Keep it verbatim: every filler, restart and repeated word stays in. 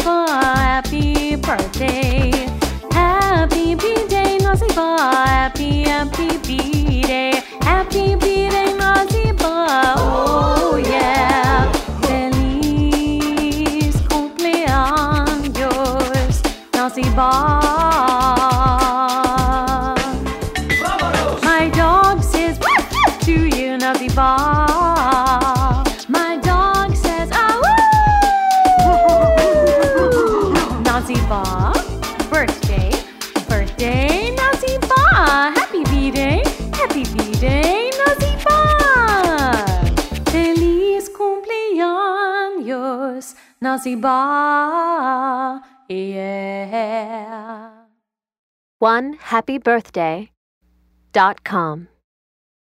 Naziba, happy birthday. Happy B-Day, Naziba, happy, happy B-Day. Happy B-Day, Naziba, oh yeah. Feliz cumpleaños, Naziba. My dog says to you, Naziba. My dog says ah woo. Naziba, birthday, birthday, Naziba. Happy B-Day, happy B-Day, Naziba. Feliz cumpleaños, Naziba. Yeah. one happy birthday dot com